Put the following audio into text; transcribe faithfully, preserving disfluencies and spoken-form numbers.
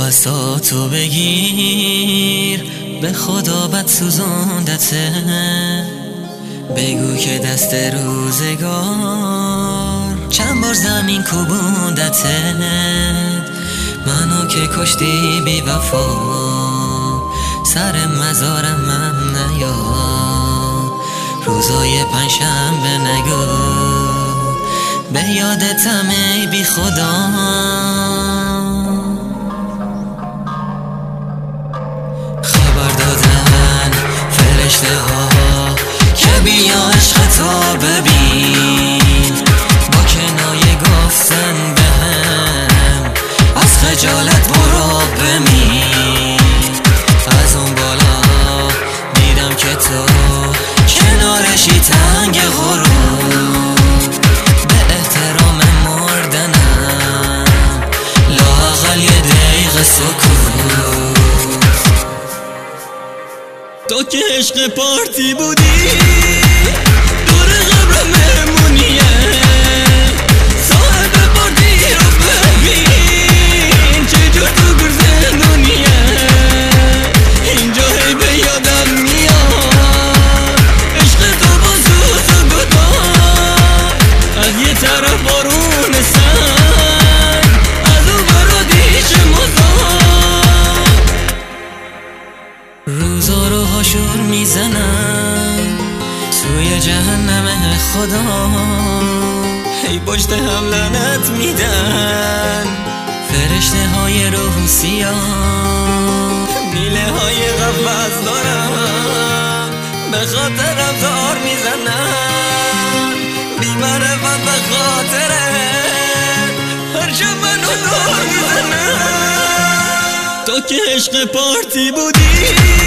بساتو بگیر، به خدا بد سوزوندته. بگو که دست روزگار چند بار زمین کوبوندته. منو که کشتی بی وفا، سر مزارم هم نیا. روزای پنجشنبه نگو، به یادتم ای بی خدا. خبر دادن فرشته ها که بیا عشقتا ببین، با کنایه گفتن بهم از خجالت برو بمین. از اون بالا دیدم که تو کنارشی تنگ غروب، به احترام مردنم لااقل یه دقیقه سکوت. تو که عشق پارتی بودی، دور قبرم مهمونیه. صاحب پارتی رو ببین چجور تو گر زندونیه. اینجا هی به یادم میاد عشق تو با سوز و گدار. از یه طرف بارون سنگ، از اون برا دیش مزار. روزا رو هاشور میزنم توی جهنم خدا. هی پشت هم لعنت میدن فرشته های روح سیاه. میله های قفص دارم به خاطرم زار میزنن. بی معرفت به خاطرت هر شب منو دار میزنن. تو که عشق پارتی بودی،